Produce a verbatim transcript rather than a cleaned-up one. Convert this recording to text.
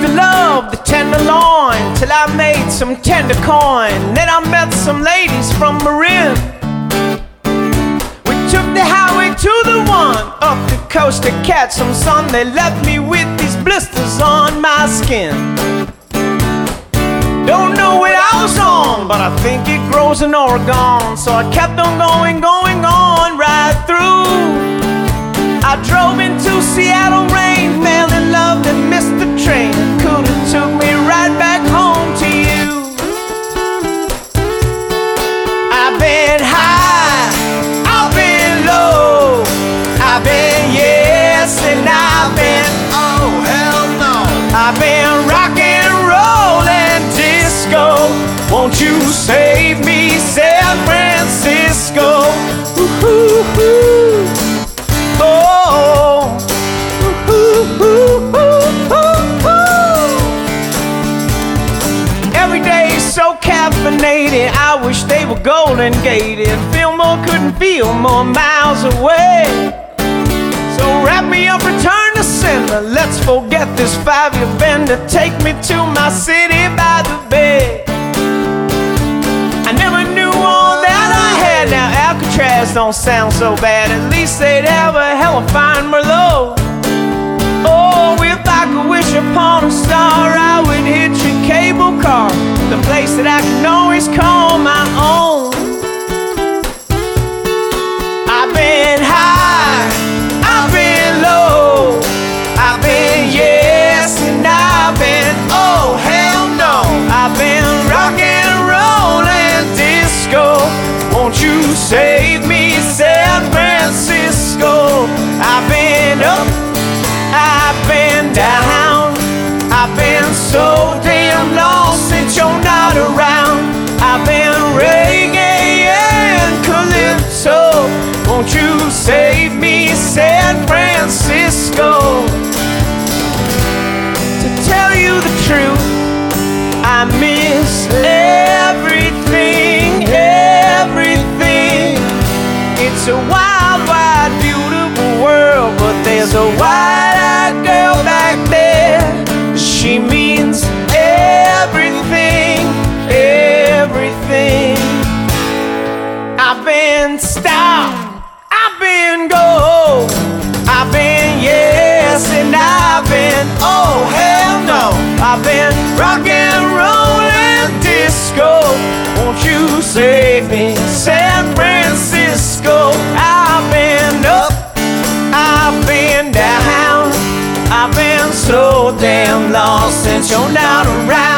to love the tenderloin till I made some tender coin. Then I met some ladies from Marin. We took the highway to the one up the coast to catch some sun. They left me with these blisters on my skin. Don't know what I was on, but I think it grows in Oregon. So I kept on going, going on right through. I drove into Seattle rain, fell in love and missed the train. Could've took me right back home to you. I've been high, I've been low, I've been yes and I've been oh hell no. I've been rock and roll and disco. Won't you save me, San Francisco? Ooh-hoo-hoo. Oh, ooh, ooh, ooh, ooh, ooh. Every day is so caffeinated, I wish they were golden gated. Fillmore couldn't feel more miles away. So wrap me up, return to sender. Let's forget this five-year bender. Take me to my city by the bay. I never knew all that I had. Now Alcatraz don't sound so bad. At least they'd have a hell of fine Merlot. Oh, if I could wish upon a star, I would hit your cable car, the place that I can always call my own. I've been high, I've been low, I've been yes and I've been oh hell no. I've been rock and roll and disco. Won't you save me, San Francisco? I've been up, I've been down, I've been so damn lost since you're not around. I've been reggae and calypso. Won't you save me, San Francisco? To tell you the truth, I miss everything, everything. It's a wild, wide, beautiful world, but there's a wide-eyed girl back there. She means everything, everything. I've been stop, I've been go, I've been yes and I've been oh hell no. I've been rock and roll and disco. Won't you save me, San Francisco? I've been up, I've been down, I've been so damn lost since you're not around.